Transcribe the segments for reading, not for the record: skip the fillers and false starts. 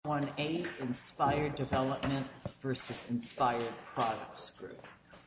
1-8, Inspired Development versus Inspired Products Group.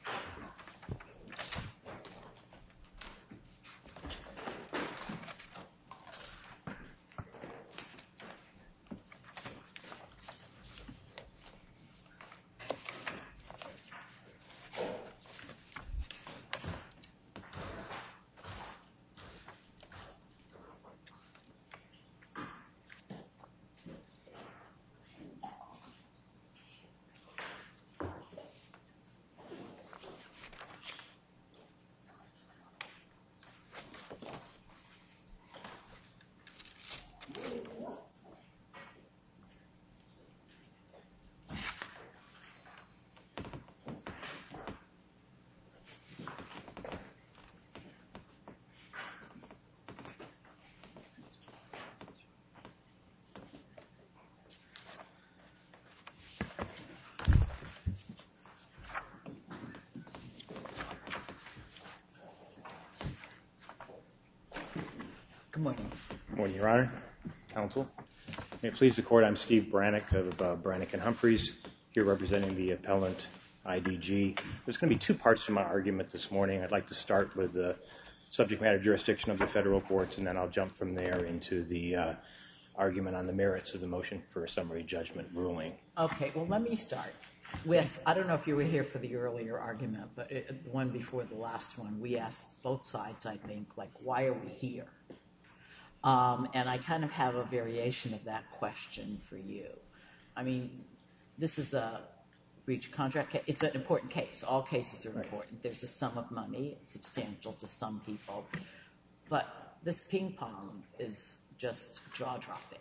Good morning. Good morning, Your Honor, Counsel. May it please the Court, I'm Steve Brannick of Brannick & Humphreys, here representing the appellant IDG. There's going to be two parts to my argument this morning. I'd like to start with the subject matter jurisdiction of the federal courts, and then I'll jump from there into the argument on the merits of the motion for a summary judgment ruling. Okay, well, let me start with, I don't know if you were here for the earlier argument, but the one before the last one, we asked both sides, I think, like, why are we here? And I kind of have a variation of that question for you. I mean, this is a breach of contract case. It's an important case. All cases are important. There's a sum of money. It's substantial to some people. But this ping pong is just jaw-dropping.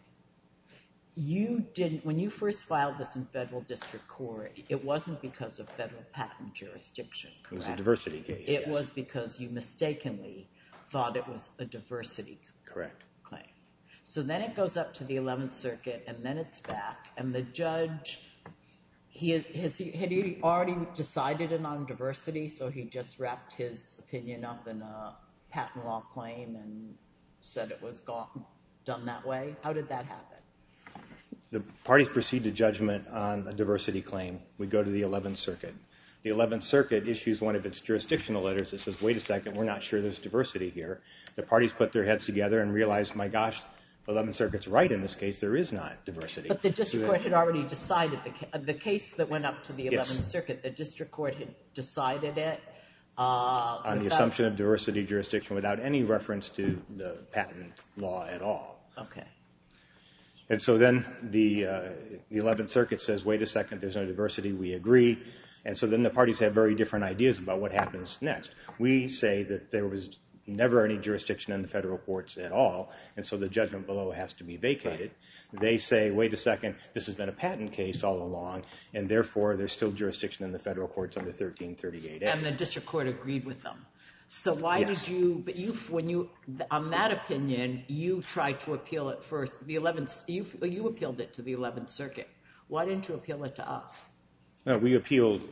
You didn't, when you first filed this in federal district court, it wasn't because of federal patent jurisdiction, correct? It was a diversity case, It was because you mistakenly thought it was a diversity correct claim. So then it goes up to the 11th Circuit, and then it's back, and the judge, had he already decided it on diversity, so he just wrapped his opinion up in a patent law claim and said it was done that way? How did that happen? The parties proceed to judgment on a diversity claim. We go to the 11th Circuit. The 11th Circuit issues one of its jurisdictional letters that says, wait a second, we're not sure there's diversity here. The parties put their heads together and realized, my gosh, the 11th Circuit's right in this case, there is not diversity. But the district court had already decided the case that went up to the 11th Yes. Circuit, the district court had decided it On the assumption of diversity jurisdiction without any reference to the patent law at all. Okay. And so then the 11th Circuit says, wait a second, there's no diversity, we agree. And so then the parties have very different ideas about what happens next. We say that there was never any jurisdiction in the federal courts at all, and so the judgment below has to be vacated. Right. They say, wait a second, this has been a patent case all along, and therefore there's still jurisdiction in the federal courts under 1338A. And the district court agreed with them. So why did you, but on that opinion, you tried to appeal it first. You appealed it to the 11th Circuit. Why didn't you appeal it to us? No, we appealed,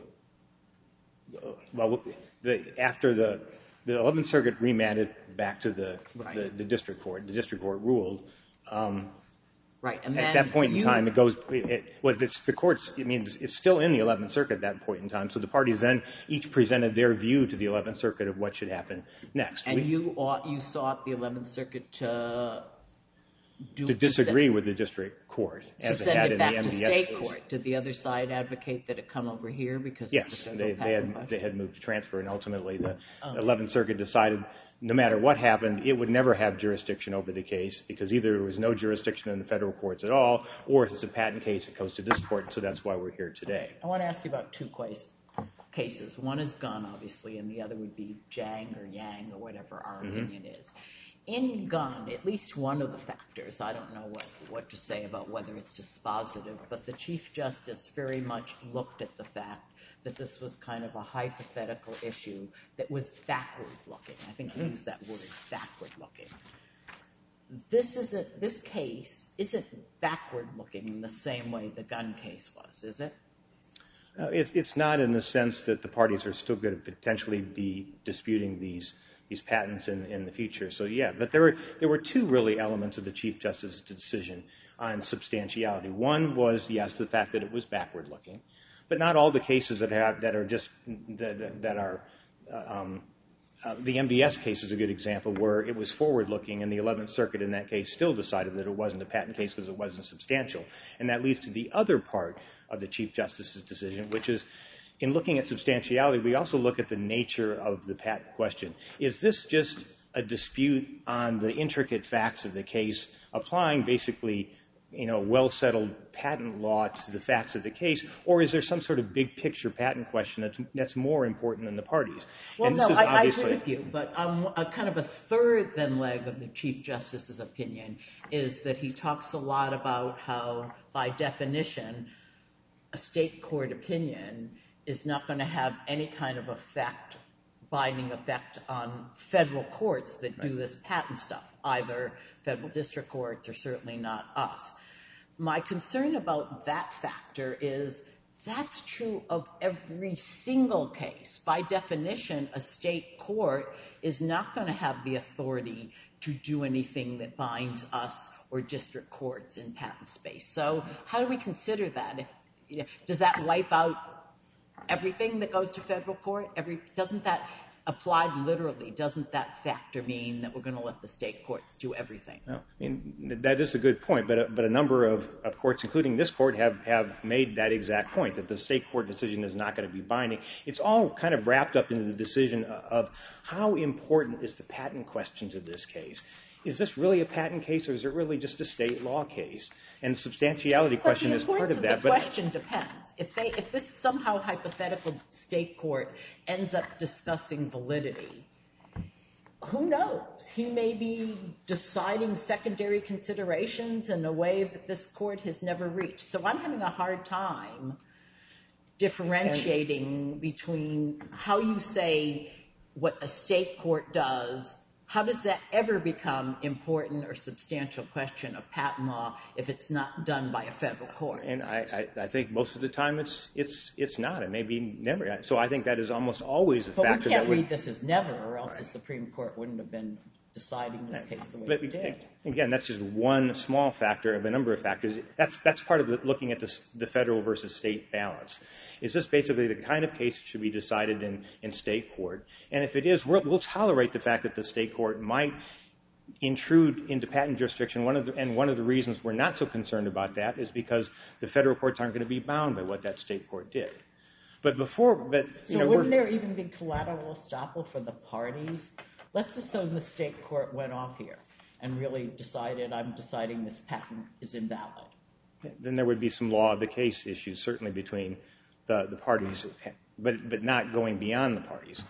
after the 11th Circuit remanded back to the district court. The district court ruled. Right. And at that point in time, it's still in the 11th Circuit at that point in time. So the parties then each presented their view to the 11th Circuit of what should happen next. And you sought the 11th Circuit to disagree with the district court. To send it back to state court. Did the other side advocate that it come over here because yes, of the federal patent? they had moved to transfer, and ultimately the 11th Circuit decided no matter what happened, it would never have jurisdiction over the case because either there was no jurisdiction in the federal courts at all, or if it's a patent case, it goes to this court, so that's why we're here today. I want to ask you about two cases. One is Gunn, obviously, and the other would be Jang or Yang or whatever our opinion is. In Gunn, at least one of the factors, I don't know what to say about whether it's dispositive, but the Chief Justice very much looked at the fact that this was kind of a hypothetical issue that was backward-looking. I think he used that word, backward-looking. This case isn't backward-looking in the same way the Gunn case was, is it? It's not in the sense that the parties are still going to potentially be disputing these these patents in the future. So yeah, but there were two really elements of the Chief Justice's decision on substantiality. One was, yes, the fact that it was backward looking, but not all the cases that are the MBS case is a good example where it was forward-looking, and the 11th Circuit in that case still decided that it wasn't a patent case because it wasn't substantial. And that leads to the other part of the Chief Justice's decision, which is, in looking at substantiality, we also look at the nature of the patent question. Is this just a dispute on the intricate facts of the case, applying basically well-settled patent law to the facts of the case, or is there some sort of big picture patent question that's more important than the parties? Well, no, I agree with you, but a kind of a third then leg of the Chief Justice's opinion is that he talks a lot about how, by definition, a state court opinion is not going to have any kind of binding effect on federal courts that do this patent stuff, either federal district courts or certainly not us. My concern about that factor is that's true of every single case. By definition, a state court is not going to have the authority to do anything that binds us or district courts in patent space. So how do we consider that? Does that wipe out everything that goes to federal court? Doesn't that, applied literally, doesn't that factor mean that we're going to let the state courts do everything? No, I mean, that is a good point, but a number of courts, including this court, have made that exact point, that the state court decision is not going to be binding. It's all kind of wrapped up into the decision of how important is the patent question to this case. Is this really a patent case, or is it really just a state law case? And the substantiality question is part of that. But the question depends. If this somehow hypothetical state court ends up discussing validity, who knows? He may be deciding secondary considerations in a way that this court has never reached. So I'm having a hard time differentiating between how you say what the state court does. How does that ever become important or substantial question of patent law if it's not done by a federal court? And I think most of the time it's not. It may be never. So I think that is almost always a factor. But we can't read this as never, or else the Supreme Court wouldn't have been deciding this case the way we did. Again, that's just one small factor of a number of factors. That's part of looking at the federal versus state balance. Is this basically the kind of case that should be decided in state court? And if it is, we'll tolerate the fact that the state court might intrude into patent jurisdiction. One of the reasons we're not so concerned about that is because the federal courts aren't going to be bound by what that state court did. So wouldn't there even be collateral estoppel for the parties? Let's assume the state court went off here and really decided, I'm deciding this patent is invalid. Then there would be some law of the case issues, certainly between the parties, but not going beyond the parties.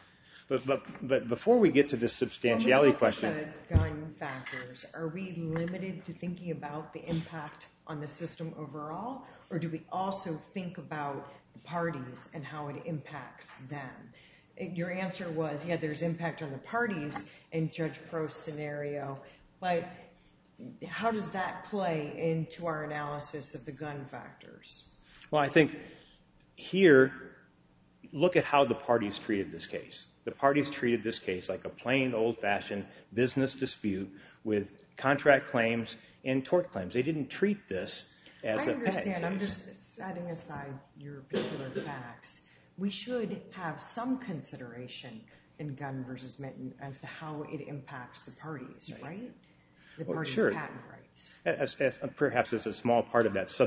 But before we get to this substantiality question... When we look at the gun factors, are we limited to thinking about the impact on the system overall? Or do we also think about the parties and how it impacts them? Your answer was, yeah, there's impact on the parties in Judge Prost's scenario, but how does that play into our analysis of the gun factors? Well, I think here, look at how the parties treated this case. The parties treated this case like a plain, old-fashioned business dispute with contract claims and tort claims. They didn't treat this as a patent case. I understand. I'm just setting aside your particular facts. We should have some consideration in Gunn versus Minton as to how it impacts the parties, right? The parties' patent rights. Perhaps as a small part of that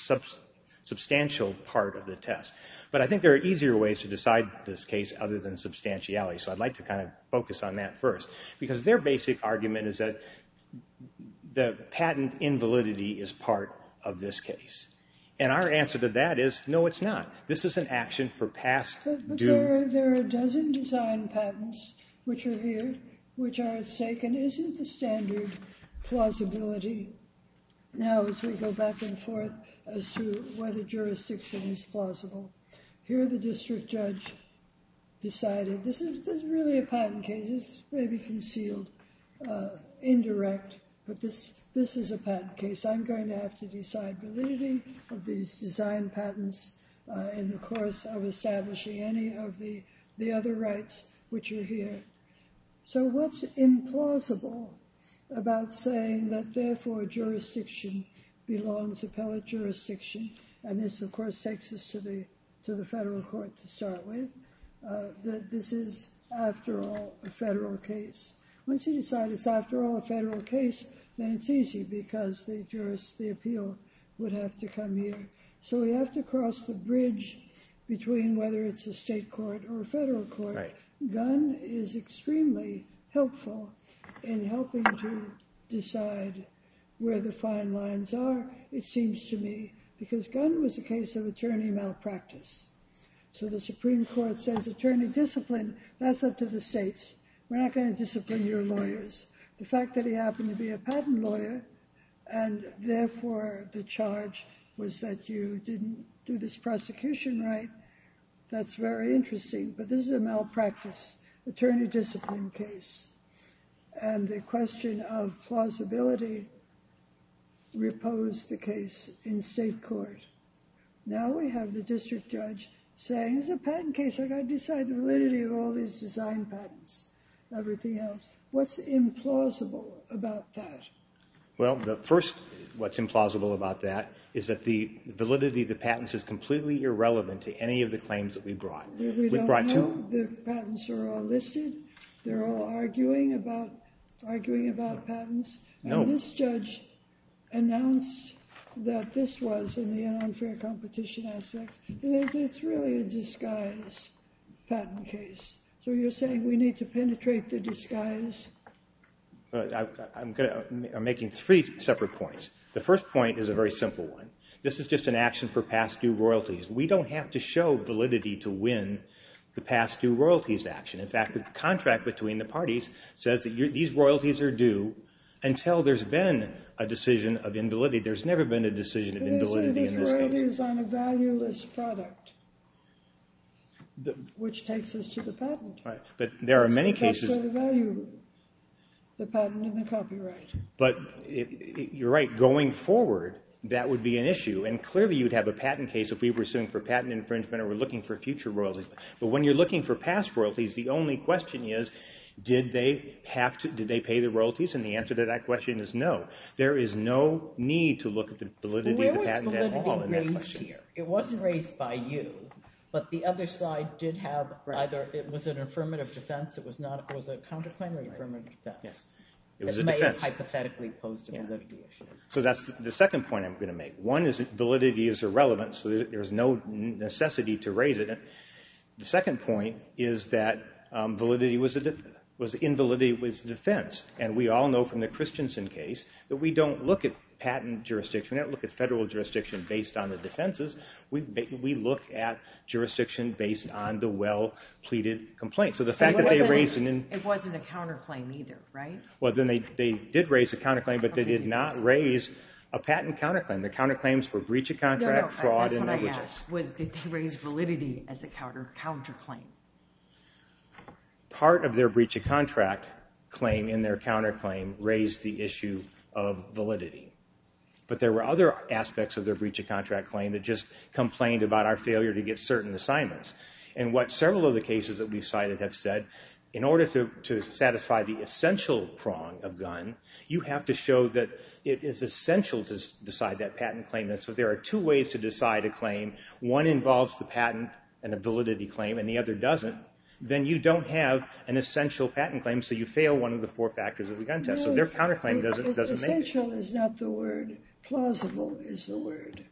substantial part of the test. But I think there are easier ways to decide this case other than substantiality. So I'd like to kind of focus on that first. Because their basic argument is that the patent invalidity is part of this case. And our answer to that is, no, it's not. This is an action for past due. But there are a dozen design patents which are here, which are at stake, and isn't the standard plausibility now as we go back and forth as to whether jurisdiction is plausible? Here the district judge decided this is really a patent case. This may be concealed, indirect, but this is a patent case. I'm going to have to decide validity of these design patents in the course of establishing any of the other rights which are here. So what's implausible about saying that therefore jurisdiction belongs appellate jurisdiction, and this of course takes us to the federal court to start with, that this is after all a federal case. Once you decide it's after all a federal case, then it's easy because the appeal would have to come here. So we have to cross the bridge between whether it's a state court or a federal court. Right. Gunn is extremely helpful in helping to decide where the fine lines are, it seems to me, because Gunn was a case of attorney malpractice. So the Supreme Court says attorney discipline, that's up to the states. We're not going to discipline your lawyers. The fact that he happened to be a patent lawyer, and therefore the charge was that you didn't do this prosecution right, that's very interesting. But this is a malpractice attorney discipline case. And the question of plausibility reposed the case in state court. Now we have the district judge saying, it's a patent case, I've got to decide the validity of all these design patents, everything else. What's implausible about that? Well, what's implausible about that is that the validity of the patents is completely irrelevant to any of the claims that we brought. We don't know. The patents are all listed. They're all arguing about patents. No. And this judge announced that this was, in the unfair competition aspects, it's really a disguised patent case. So you're saying we need to penetrate the disguise? I'm making three separate points. The first point is a very simple one. This is just an action for past due royalties. We don't have to show validity to win the past due royalties action. In fact, the contract between the parties says that these royalties are due until there's been a decision of invalidity. There's never been a decision of invalidity in this case. This royalty is on a valueless product, which takes us to the patent. Right. But there are many cases. That's where the value, the patent and the copyright. But you're right. Going forward, that would be an issue. And clearly you'd have a patent case if we were suing for patent infringement or we're looking for future royalties. But when you're looking for past royalties, the only question is, did they pay the royalties? And the answer to that question is no. There is no need to look at the validity of the patent at all in that question. Where was validity raised here? It wasn't raised by you, but the other side did have either it was an affirmative defense, it was a counterclaim or an affirmative defense. Yes. It was a may have defense. hypothetically posed a validity issue. So that's the second point I'm going to make. One is that validity is irrelevant, so there's no necessity to raise it. The second point is that invalidity was a defense. And we all know from the Christensen case that we don't look at patent jurisdiction. We don't look at federal jurisdiction based on the defenses. We look at jurisdiction based on the well-pleaded complaint. So the fact that they raised it wasn't a counterclaim either, right? Well, then they did raise a counterclaim, but they did not raise a patent counterclaim. The counterclaims were breach of contract, fraud, and negligence. That's what I asked, did they raise validity as a counterclaim? Part of their breach of contract claim in their counterclaim raised the issue of validity. But there were other aspects of their breach of contract claim that just complained about our failure to get certain assignments. And what several of the cases that we've cited have said, in order to satisfy the essential prong of Gunn, you have to show that it is essential to decide that patent claim. And so there are two ways to decide a claim. One involves the patent and a validity claim, and the other doesn't. Then you don't have an essential patent claim, so you fail one of the four factors of the Gunn test. So their counterclaim doesn't make it. Essential is not the word. Plausible is the word.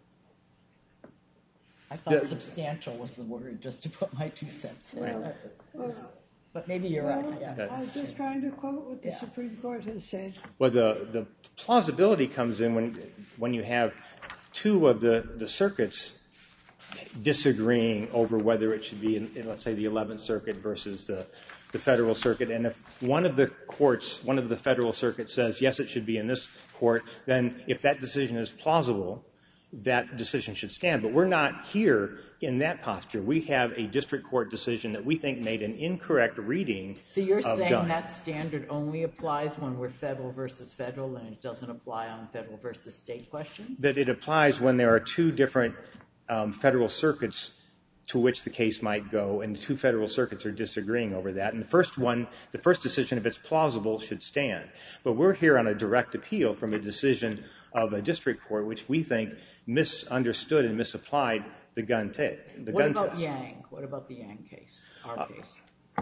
I thought substantial was the word, just to put my 2 cents in. But maybe you're right. Yeah. I was just trying to quote what the Supreme Court has said. Well, the plausibility comes in when you have two of the circuits disagreeing over whether it should be in, let's say, the 11th Circuit versus the Federal Circuit. And if one of the Federal Circuit says, yes, it should be in this court, then if that decision is plausible, that decision should stand. But we're not here in that posture. We have a district court decision that we think made an incorrect reading of Gunn. So you're saying that standard only applies when we're federal versus federal and it doesn't apply on federal versus state questions? That it applies when there are two different Federal Circuits to which the case might go, and the two federal circuits are disagreeing over that. And the first decision, if it's plausible, should stand. But we're here on a direct appeal from a decision of a district court which we think misunderstood and misapplied the gun test. What about Yang? What about the Yang case, our case?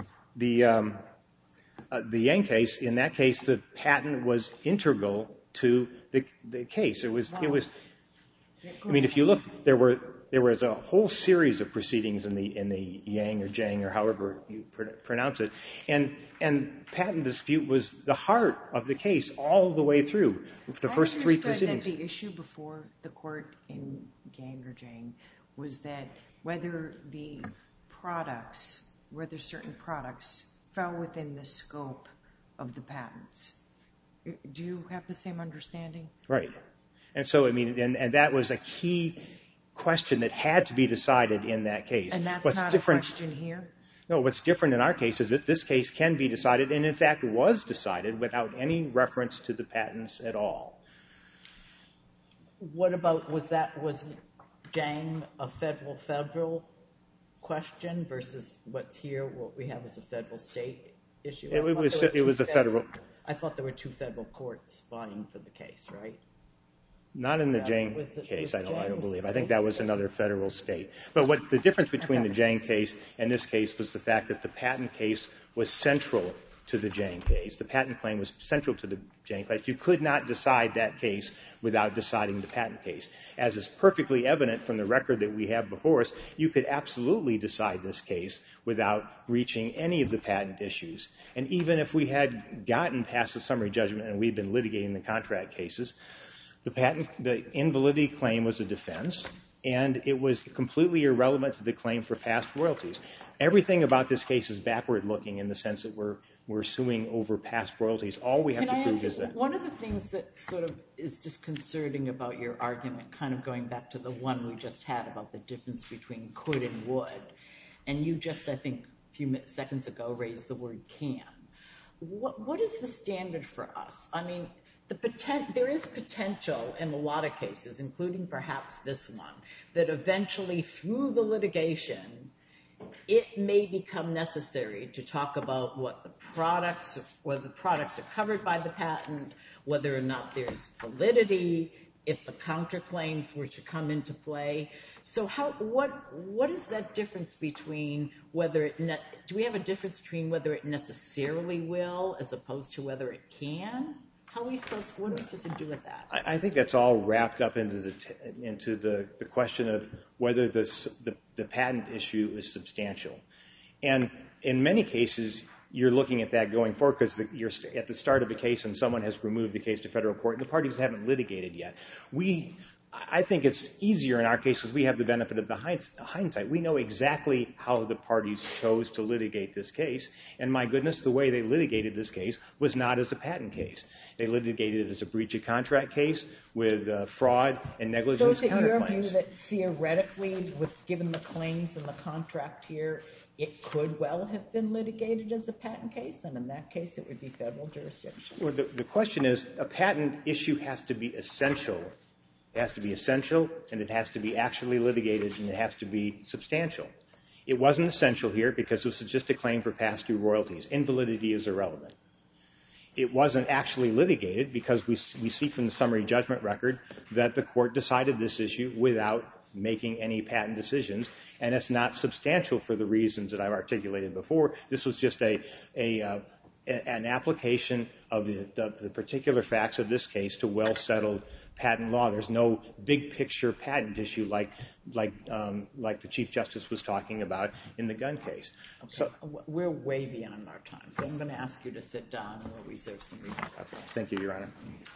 The Yang case, in that case, the patent was integral to the case. It was. I mean, if you look, there was a whole series of proceedings in the Yang or Jang or however you pronounce it, and patent dispute was the heart of the case all the way through the first three proceedings. That the issue before the court in Yang or Jang was that whether certain products fell within the scope of the patents. Do you have the same understanding? Right. And so, I mean, and that was a key question that had to be decided in that case. And that's not a question here? No, what's different in our case is that this case can be decided, and in fact was decided without any reference to the patents at all. What about, was Jang a federal question versus what's here, what we have as a federal state issue? It was a federal. I thought there were two federal courts vying for the case, right? Not in the Jang case, I don't believe. I think that was another federal state. But what the difference between the Jang case and this case was the fact that the patent case was central to the Jang case. The patent claim was central to the Jang case. You could not decide that case without deciding the patent case. As is perfectly evident from the record that we have before us, you could absolutely decide this case without reaching any of the patent issues. And even if we had gotten past the summary judgment and we'd been litigating the contract cases, the invalidity claim was a defense, and it was completely irrelevant to the claim for past royalties. Everything about this case is backward-looking in the sense that we're suing over past royalties. All we have to prove is that... One of the things that sort of is disconcerting about your argument, kind of going back to the one we just had about the difference between could and would, and you just, I think, a few seconds ago raised the word can. What is the standard for us? I mean, there is potential in a lot of cases, including perhaps this one, that eventually through the litigation, it may become necessary to talk about whether the products are covered by the patent, whether or not there's validity, if the counterclaims were to come into play. So what is that difference between do we have a difference between whether it necessarily will as opposed to whether it can? What are we supposed to do with that? I think that's all wrapped up into the question of whether the patent issue is substantial. And in many cases, you're looking at that going forward because you're at the start of a case and someone has removed the case to federal court and the parties haven't litigated yet. I think it's easier in our case because we have the benefit of the hindsight. We know exactly how the parties chose to litigate this case, and my goodness, the way they litigated this case was not as a patent case. They litigated it as a breach of contract case with fraud and negligence counterclaims. So is it your view that theoretically, given the claims in the contract here, it could well have been litigated as a patent case, and in that case it would be federal jurisdiction? Well, the question is, a patent issue has to be essential. It has to be essential, and it has to be actually litigated, and it has to be substantial. It wasn't essential here because this is just a claim for past due royalties. Invalidity is irrelevant. It wasn't actually litigated because we see from the summary judgment record that the court decided this issue without making any patent decisions, and it's not substantial for the reasons that I've articulated before. This was just an application of the particular facts of this case to well-settled patent law. There's no big picture patent issue like the Chief Justice was talking about in the gun case. Okay. So we're way beyond our time, so I'm going to ask you to sit down and we'll reserve some reading. Okay. Thank you, Your Honor.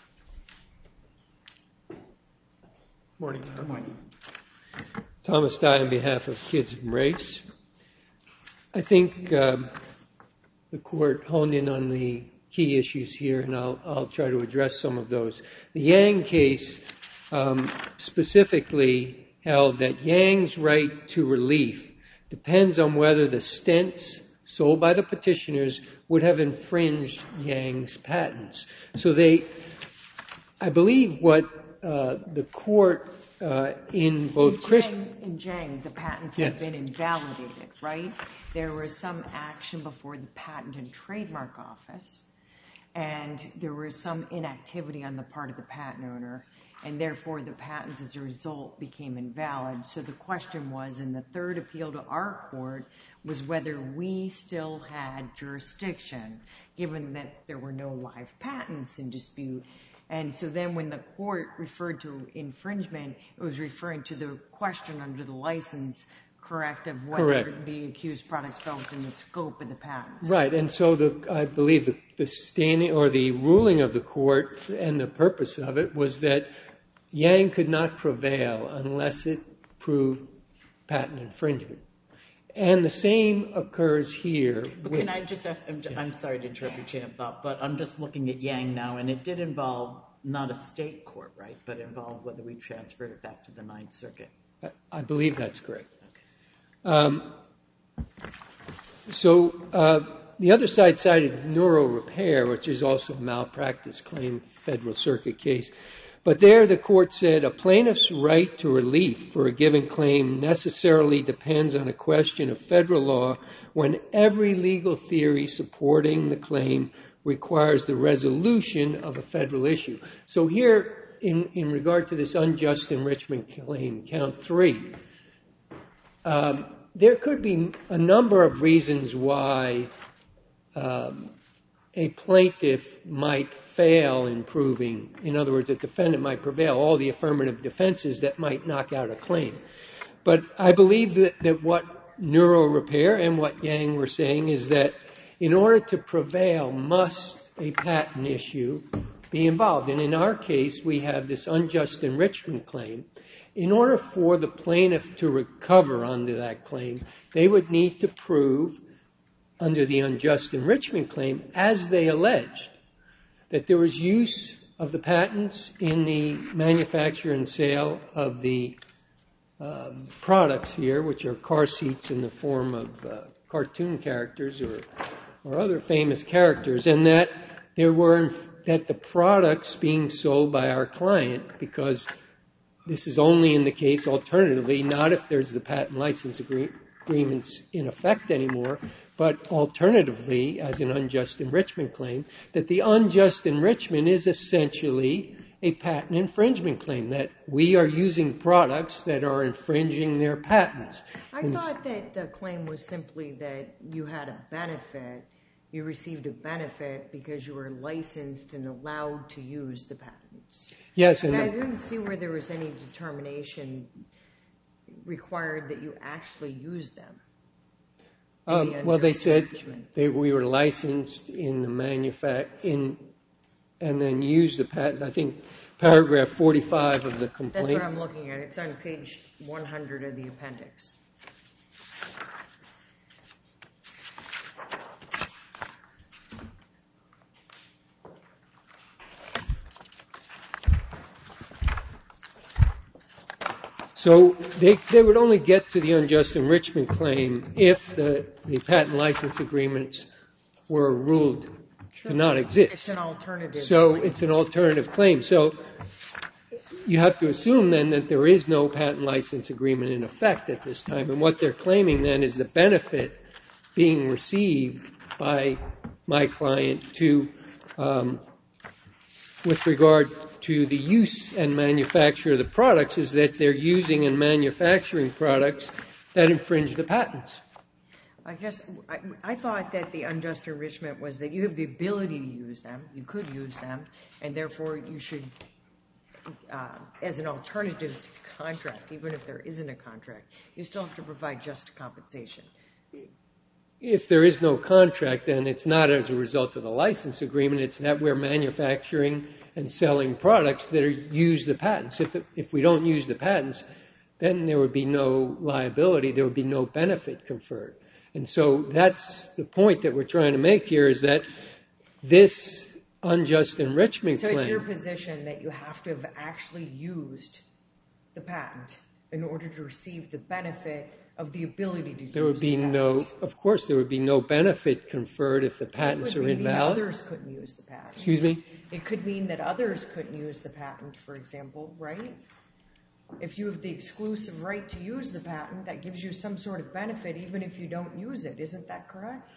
Morning. Good morning. Thomas Dye on behalf of Kids and Race. I think the court honed in on the key issues here, and I'll try to address some of those. The Yang case specifically held that Yang's right to relief depends on whether the stents sold by the petitioners would have infringed Yang's patents. So I believe what the court in both In Zhang, the patents Yes. have been invalidated, right? There was some action before the Patent and Trademark Office, and there was some inactivity on the part of the patent owner, and therefore the patents as a result became invalid. So the question was, in the third appeal to our court, was whether we still had jurisdiction, given that there were no live patents in dispute. And so then when the court referred to infringement, it was referring to the question under the license, correct, of whether the accused products fell within the scope of the patents. Right, and so I believe the standing or the ruling of the court and the purpose of it was that Yang could not prevail unless it proved patent infringement. And the same occurs here. But can I just ask, I'm sorry to interrupt your chain of thought, but I'm just looking at Yang now, and it did involve not a state court, right, but involved whether we transferred it back to the Ninth Circuit. I believe that's correct. Okay. The other side cited Neuro Repair, which is also a malpractice claim, Federal Circuit case. But there the court said a plaintiff's right to relief for a given claim necessarily depends on a question of federal law when every legal theory supporting the claim requires the resolution of a federal issue. So here, in regard to this unjust enrichment claim, count 3, there could be a number of reasons why a plaintiff might fail in proving, in other words, a defendant might prevail, all the affirmative defenses that might knock out a claim. But I believe that what Neuro Repair and what Yang were saying is that in order to prevail, must a patent issue be involved. And in our case, we have this unjust enrichment claim. In order for the plaintiff to recover under that claim, they would need to prove under the unjust enrichment claim, as they alleged, that there was use of the patents in the manufacture and sale of the products here, which are car seats in the form of cartoon characters or other famous characters, and that the products being sold by our client, because this is only in the case alternatively, not if there's the patent license agreements in effect anymore, but alternatively, as an unjust enrichment claim, that the unjust enrichment is essentially a patent infringement claim, that we are using products that are infringing their patents. I thought that the claim was simply that you had a benefit, you received a benefit because you were licensed and allowed to use the patents. Yes, and I didn't see where there was any determination required that you actually use them. Well, they said we were licensed in the and then used the patents. I think paragraph 45 of the complaint. That's what I'm looking at. It's on page 100 of the appendix. So they would only get to the unjust enrichment claim if the patent license agreements were ruled to not exist. It's an alternative. So it's an alternative claim. So you have to assume then that there is no patent license agreement in effect at this time. And what they're claiming then is the benefit being received by my client with regard to the use and manufacture of the products is that they're using and manufacturing products that infringe the patents. I guess I thought that the unjust enrichment was that you have the ability to use them, you could use them, and therefore you should, as an alternative to the contract, even if there isn't a contract, you still have to provide just compensation. If there is no contract, then it's not as a result of the license agreement. It's that we're manufacturing and selling products that use the patents. If we don't use the patents, then there would be no liability. There would be no benefit conferred. And so that's the point that we're trying to make here, is that this unjust enrichment claim. So it's your position that you have to have actually used the patent in order to receive the benefit of the ability to use the patent. Of course, there would be no benefit conferred if the patents are invalid. It would mean that others couldn't use the patent. Excuse me? It could mean that others couldn't use the patent, for example, right? If you have the exclusive right to use the patent, that gives you some sort of benefit even if you don't use it. Isn't that correct?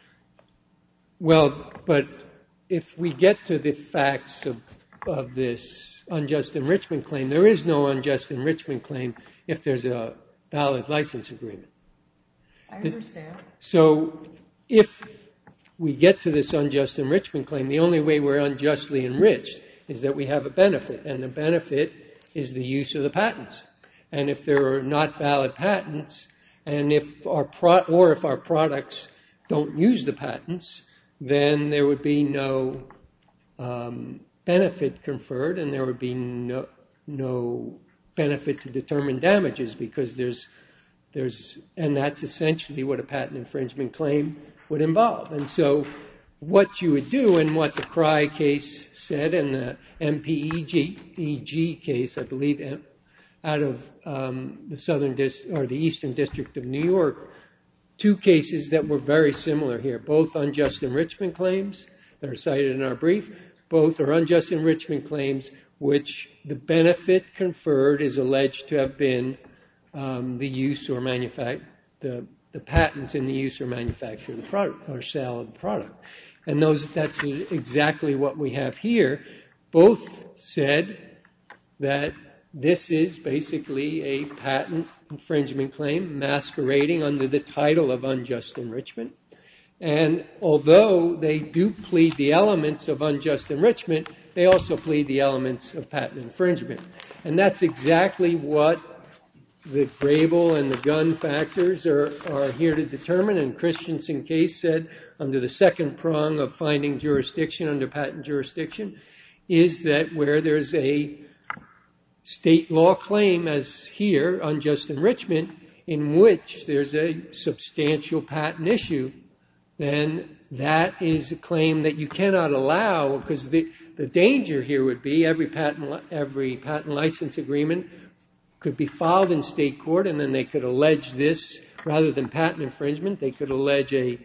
Well, but if we get to the facts of this unjust enrichment claim, there is no unjust enrichment claim if there's a valid license agreement. I understand. So if we get to this unjust enrichment claim, the only way we're unjustly enriched is that we have a benefit, and the benefit is the use of the patents. And if there are not valid patents, and if our products don't use the patents, then there would be no benefit conferred, and there would be no benefit to determine damages, because and that's essentially what a patent infringement claim would involve. And so what you would do, and what the Cry case said, and the MPEG case, I believe, out of the Eastern District of New York, two cases that were very similar here, both unjust enrichment claims that are cited in our brief. Both are unjust enrichment claims which the benefit conferred is alleged to have been the use or the patents in the use or manufacture of the product or sale of the product. And that's exactly what we have here. Both said that this is basically a patent infringement claim masquerading under the title of unjust enrichment. And although they do plead the elements of unjust enrichment, they also plead the elements of patent infringement. And that's exactly what the Grable and the Gunn factors are here to determine. And Christensen case said, under the second prong of finding jurisdiction under patent jurisdiction, is that where there's a state law claim, as here, unjust enrichment, in which there's a substantial patent issue, then that is a claim that you cannot allow, because the danger here would be every patent license agreement could be filed in state court, and then they could allege this rather than patent infringement. They could allege a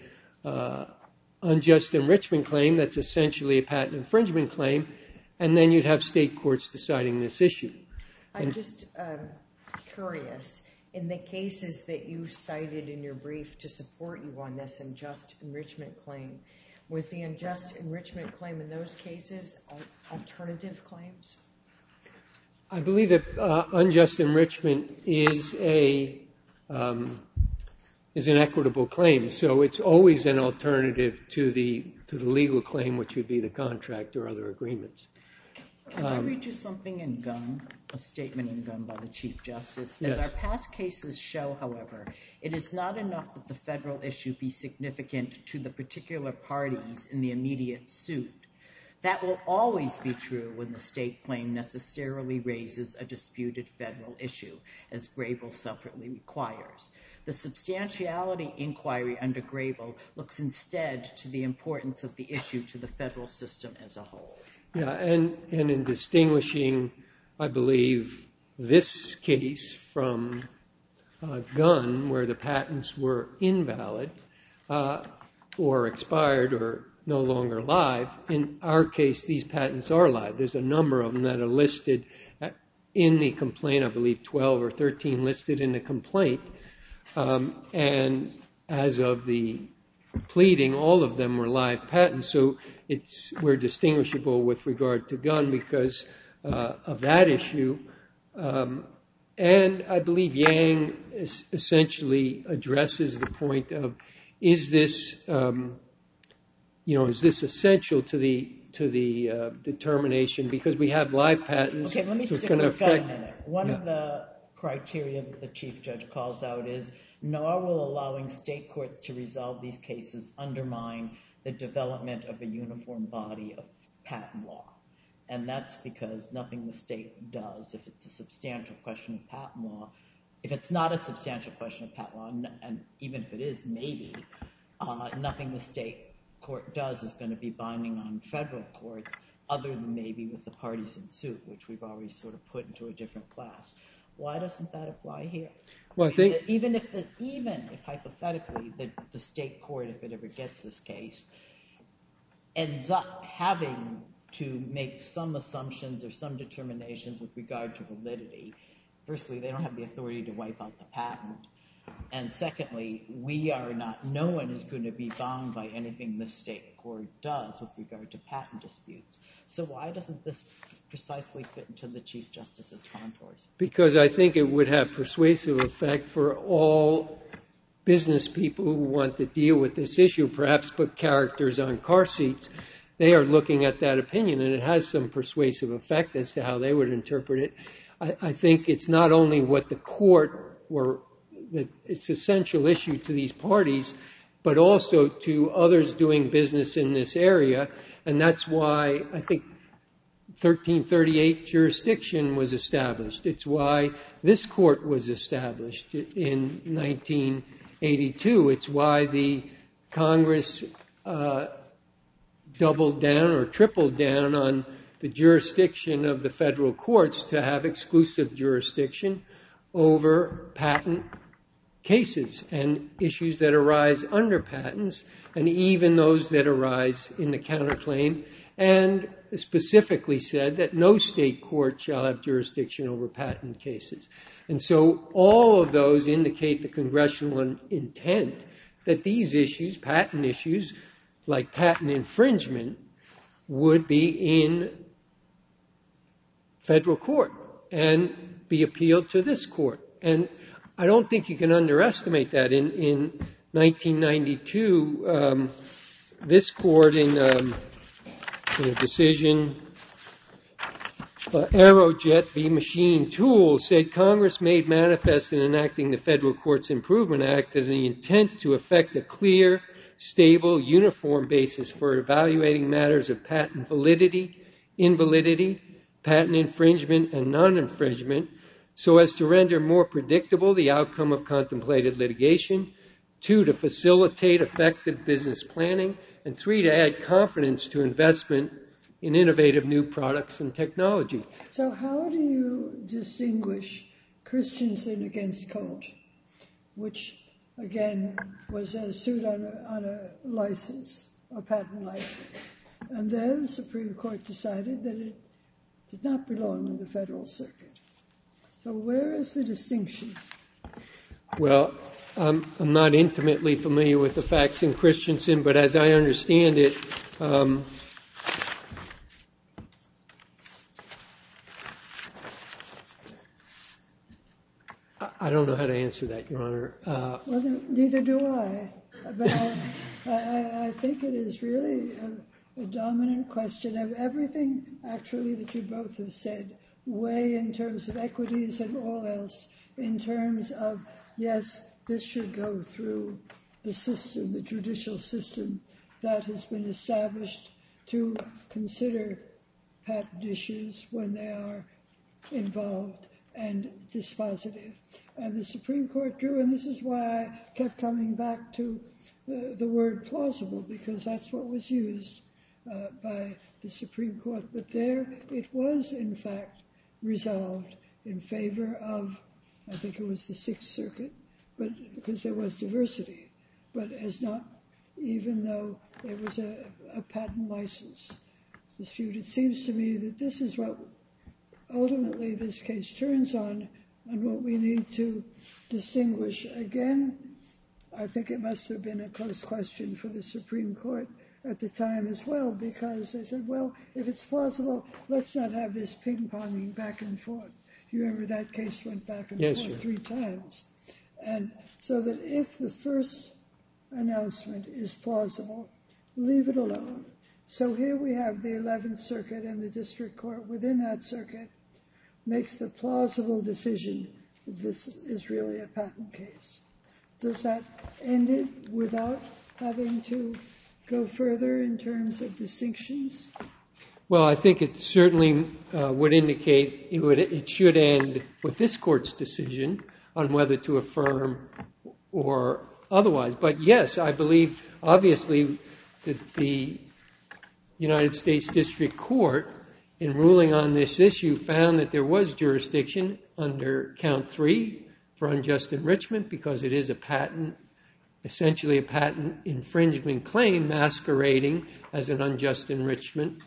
unjust enrichment claim that's essentially a patent infringement claim, and then you'd have state courts deciding this issue. I'm just curious, in the cases that you cited in your brief to support you on this unjust enrichment claim, was the unjust enrichment claim in those cases alternative claims? I believe that unjust enrichment is an equitable claim, so it's always an alternative to the legal claim, which would be the contract or other agreements. Can I read you something in Gunn, a statement in Gunn by the Chief Justice? Yes. As our past cases show, however, it is not enough that the federal issue be significant to the particular parties in the immediate suit. That will always be true when the state claim necessarily raises a disputed federal issue, as Grable separately requires. The substantiality inquiry under Grable looks instead to the importance of the issue to the federal system as a whole. Yeah, and in distinguishing, I believe, this case from Gunn, where the patents were invalid or expired or no longer live, in our case, these patents are live. There's a number of them that are listed in the complaint, I believe 12 or 13 listed in the complaint, and as of the pleading, all of them were live patents, so we're distinguishable with regard to Gunn because of that issue. And I believe Yang essentially addresses the point of, is this essential to the determination, because we have live patents. Okay, let me stick with Gunn a minute. One of the criteria that the Chief Judge calls out is, nor will allowing state courts to resolve these cases undermine the development of a uniform body of patent law. And that's because nothing the state does, if it's a substantial question of patent law, if it's not a substantial question of patent law, and even if it is, maybe, nothing the state court does is going to be binding on federal courts, other than maybe with the parties in suit, which we've already sort of put into a different class. Why doesn't that apply here? Well, I think even if hypothetically the state court, if it ever gets this case, ends up having to make some assumptions or some determinations with regard to validity, firstly, they don't have the authority to wipe out the patent. And secondly, no one is going to be bound by anything the state court does with regard to patent disputes. So why doesn't this precisely fit into the Chief Justice's contours? Because I think it would have persuasive effect for all business people who want to deal with this issue, perhaps put characters on car seats. They are looking at that opinion, and it has some persuasive effect as to how they would interpret it. I think it's not only what the court that it's an essential issue to these parties, but also to others doing business in this area. And that's why I think 1338 jurisdiction was established. It's why this court was established in 1982. It's why the Congress doubled down or tripled down on the jurisdiction of the federal courts to have exclusive jurisdiction over patent cases and issues that arise under patents, and even those that arise in the counterclaim, and specifically said that no state court shall have jurisdiction over patent cases. And so all of those indicate the congressional intent that these issues, patent issues, like patent infringement, would be in federal court and be appealed to this court. And I don't think you can underestimate that. In 1992, this court in a decision, Aerojet v. Machine Tools, said Congress made manifest in enacting the Federal Courts Improvement Act that the intent to effect a clear, stable, uniform basis for evaluating matters of patent validity, invalidity, patent infringement, and non-infringement, so as to render more predictable the outcome of contemplated litigation, 2, to facilitate effective business planning, and 3, to add confidence to investment in innovative new products and technology. So how do you distinguish Christensen against Colt, which, again, was a suit on a license, a patent license? And there the Supreme Court decided that it did not belong in the Federal Circuit. So where is the distinction? Well, I'm not intimately familiar with the facts in Christensen, but as I understand it, I don't know how to answer that, Your Honor. Well, neither do I. But I think it is really a dominant question of everything, actually, that you both have said, weigh in terms of equities and all else, in terms of, yes, this should go through the system, the judicial system that has been established to consider patent issues when they are involved and dispositive. And the Supreme Court drew, and this is why I kept coming back to the word plausible, because that's what was used by the Supreme Court. But there it was, in fact, resolved in favor of, I think it was the Sixth Circuit, but because there was diversity, but as not, even though it was a patent license dispute. It seems to me that this is what ultimately this case turns on, and what we need to distinguish. Again, I think it must have been a close question for the Supreme Court at the time as well, because they said, well, if it's plausible, let's not have this ping-ponging back and forth. You remember that case went back and forth 3 times. And so that if the first announcement is plausible, leave it alone. So here we have the 11th Circuit, and the district court within that circuit makes the plausible decision that this is really a patent case. Does that end it without having to go further in terms of distinctions? Well, I think it certainly would indicate it should end with this court's decision on whether to affirm or otherwise. But yes, I believe, obviously, that the United States District Court, in ruling on this issue, found that there was jurisdiction under Count 3 for unjust enrichment, because it is a patent, essentially a patent infringement claim masquerading as an unjust enrichment.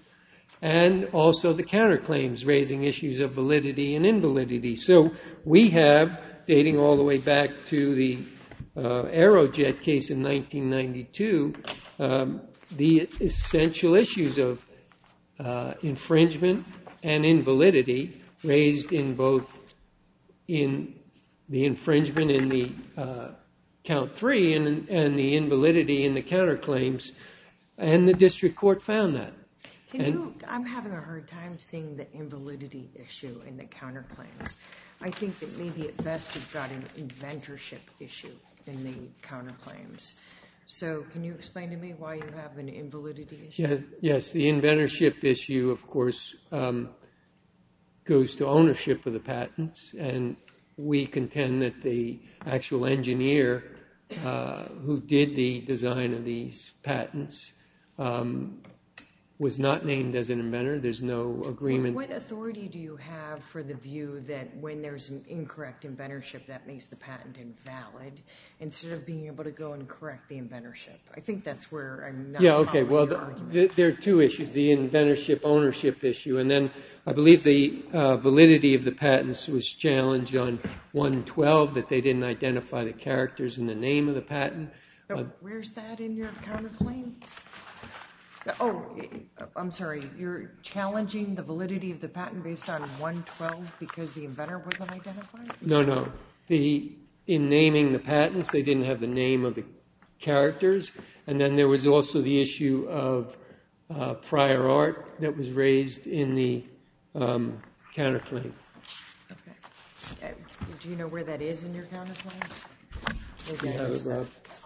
and also the counterclaims raising issues of validity and invalidity. So we have, dating all the way back to the Aerojet case in 1992, the essential issues of infringement and invalidity raised in both in the infringement in the count 3 and the invalidity in the counterclaims, and the district court found that. I'm having a hard time seeing the invalidity issue in the counterclaims. I think that maybe at best you've got an inventorship issue in the counterclaims. So can you explain to me why you have an invalidity issue? Yes, the inventorship issue, of course, goes to ownership of the patents, and we contend that the actual engineer who did the design of these patents was not named as an inventor. There's no agreement. What authority do you have for the view that when there's an incorrect inventorship, that makes the patent invalid, instead of being able to go and correct the inventorship? I think that's where I'm not following your argument. There are two issues, the inventorship ownership issue, and then I believe the validity of the patents was challenged on 112, that they didn't identify the characters in the name of the patent. Where's that in your counterclaim? Oh, I'm sorry. You're challenging the validity of the patent based on 112 because the inventor wasn't identified? No. In naming the patents, they didn't have the name of the characters. And then there was also the issue of prior art that was raised in the counterclaim. Okay. Do you know where that is in your counterclaims? Do you have it, Rob?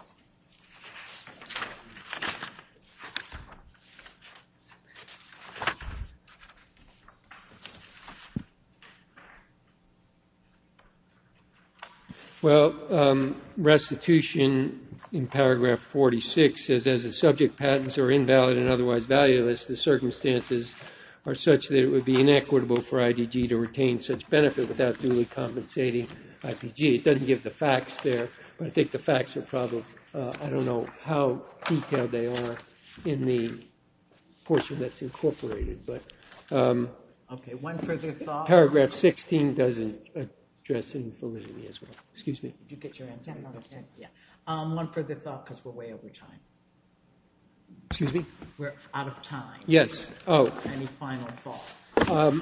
Well, restitution in paragraph 46 says, as the subject patents are invalid and otherwise valueless, the circumstances are such that it would be inequitable for IDG to retain such benefit without duly compensating IPG. It doesn't give the facts there, but I think the facts are probably, I don't know how detailed they are in the portion that's incorporated. But okay, one further thought. Paragraph 16 doesn't address invalidity as well. Excuse me. Did you get your answer? Yeah. One further thought, because we're way over time. Excuse me? We're out of time. Yes. Oh. Any final thought?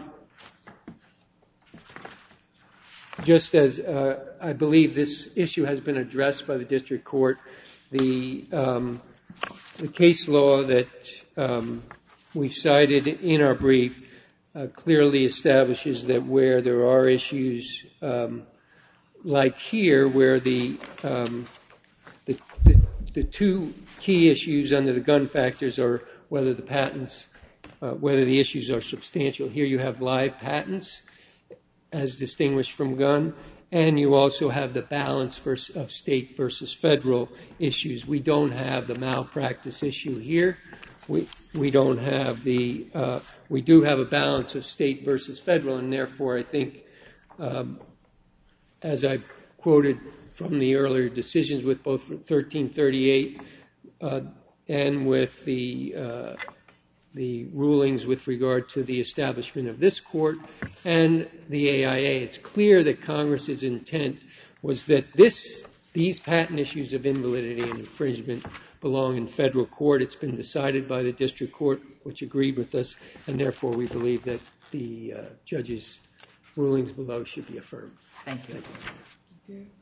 Just as I believe this issue has been addressed by the district court, the case law that we've cited in our brief clearly establishes that where there are issues like here, where the two key issues under the gun factors are whether the patents, whether the issues are substantial. Here you have live patents as distinguished from gun, and you also have the balance of state versus federal issues. We don't have the malpractice issue here. We don't have the, we do have a balance of state versus federal, and therefore I think, as I've quoted from the earlier decisions with both 1338 and with the rulings with regard to the establishment of this court and the AIA, it's clear that Congress's intent was that these patent issues of invalidity and infringement belong in federal court. It's been decided by the district court, which agreed with us, and therefore we believe that the judge's rulings below should be affirmed. Thank you. Thank you.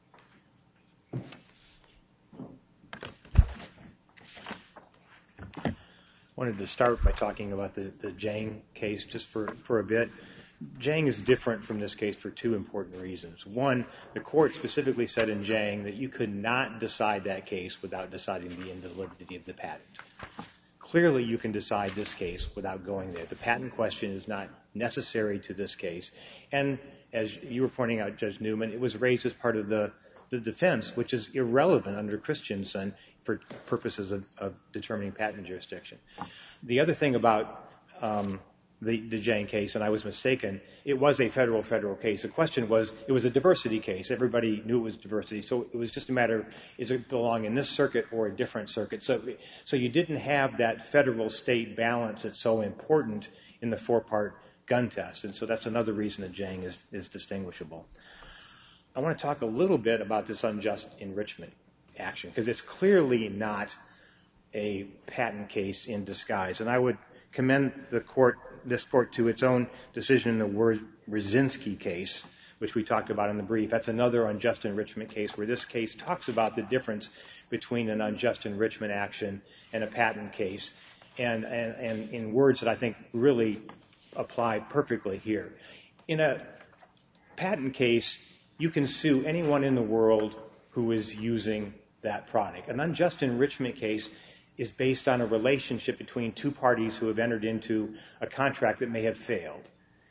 I wanted to start by talking about the Jang case just for a bit. Jang is different from this case for two important reasons. One, the court specifically said in Jang that you could not decide that case without deciding the invalidity of the patent. Clearly, you can decide this case without going there. The patent question is not necessary to this case. And as you were pointing out, Judge Newman, it was raised as part of the defense, which is irrelevant under Christensen for purposes of determining patent jurisdiction. The other thing about the Jang case, and I was mistaken. It was a federal case. The question was, it was a diversity case. Everybody knew it was diversity, so it was just a matter of, is it belong in this circuit or a different circuit? So you didn't have that federal-state balance that's so important in the four-part gun test, and so that's another reason that Jang is distinguishable. I want to talk a little bit about this unjust enrichment action, because it's clearly not a patent case in disguise, and I would commend this court to its own decision in the Wierzyński case, which we talked about in the brief. That's another unjust enrichment case where this case talks about the difference between an unjust enrichment action and a patent case, and in words that I think really apply perfectly here. In a patent case, you can sue anyone in the world who is using that product. An unjust enrichment case is based on a relationship between two parties who have entered into a contract that may have failed.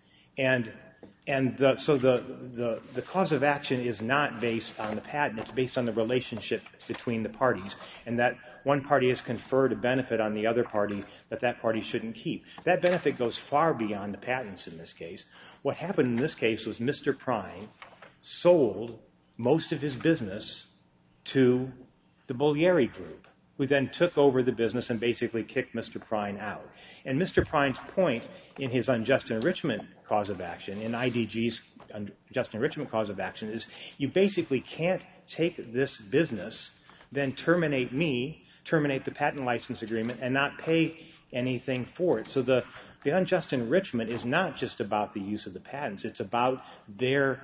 So the cause of action is not based on the patent. It's based on the relationship between the parties, and that one party has conferred a benefit on the other party that party shouldn't keep. That benefit goes far beyond the patents in this case. What happened in this case was Mr. Prine sold most of his business to the Bollieri Group, who then took over the business and basically kicked Mr. Prine out. And Mr. Prine's point in his unjust enrichment cause of action, in IDG's unjust enrichment cause of action, is you basically can't take this business, then terminate the patent license agreement, and not pay anything for it. So the unjust enrichment is not just about the use of the patents. It's about their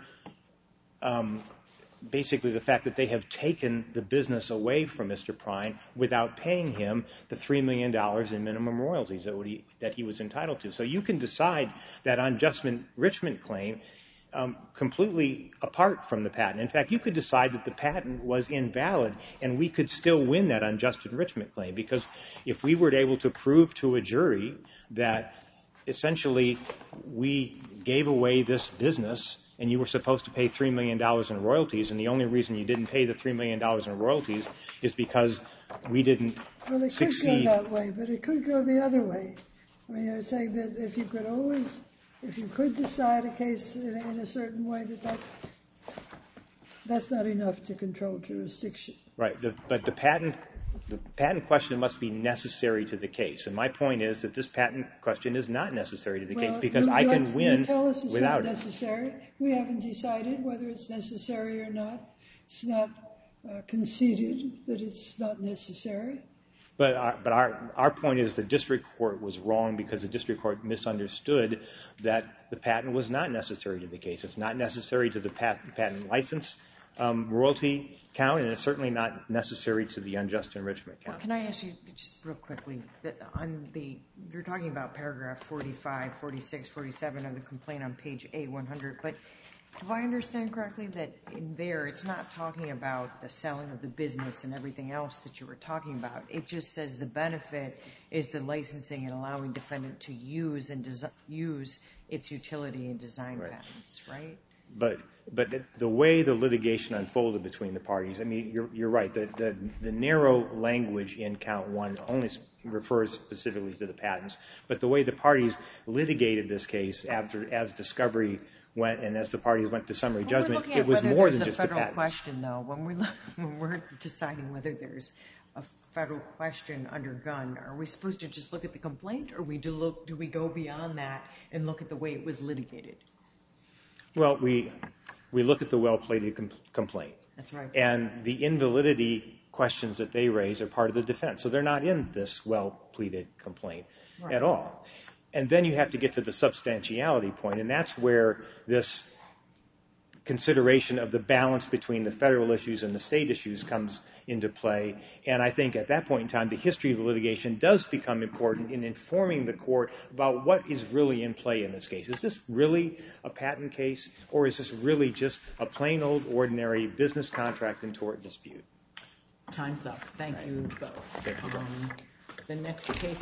basically the fact that they have taken the business away from Mr. Prine without paying him the $3 million in minimum royalties that he was entitled to. So you can decide that unjust enrichment claim completely apart from the patent. In fact, you could decide that the patent was invalid and we could still win that unjust enrichment claim, because if we were able to prove to a jury that essentially we gave away this business and you were supposed to pay $3 million in royalties, and the only reason you didn't pay the $3 million in royalties is because we didn't succeed. Well, it could go that way, but it could go the other way. I mean, you're saying that if you could decide a case in a certain way, that's not enough to control jurisdiction. Right, but the patent question must be necessary to the case. And my point is that this patent question is not necessary to the case, because I can win you tell us it's without not it. necessary. We haven't decided whether it's necessary or not. It's not conceded that it's not necessary. But our point is the district court was wrong because the district court misunderstood that the patent was not necessary to the case. It's not necessary to the patent license royalty count, and it's certainly not necessary to the unjust enrichment count. Well, can I ask you just real quickly, that you're talking about paragraph 45, 46, 47 of the complaint on page A100, but do I understand correctly that in there it's not talking about the selling of the business and everything else that you were talking about? It just says the benefit is the licensing and allowing defendant to use its utility and design patents, right? But the way the litigation unfolded between the parties, I mean, you're right. The narrow language in count one only refers specifically to the patents. But the way the parties litigated this case as discovery went and as the parties went to summary judgment, it was more than just the patents. We're looking at whether there's a federal question, though. When we're deciding whether there's a federal question under gun, are we supposed to just look at the complaint, or do we go beyond that and look at the way it was litigated? Well, we look at the well-pleaded complaint. That's right. And the invalidity questions that they raise are part of the defense. So they're not in this well-pleaded complaint at all. And then you have to get to the substantiality point, and that's where this consideration of the balance between the federal issues and the state issues comes into play. And I think at that point in time, the history of the litigation does become important in informing the court about what is really in play in this case. Is this really a patent case, or is this really just a plain old ordinary business contract and tort dispute? Time's up. Thank you both. Thank you. The next case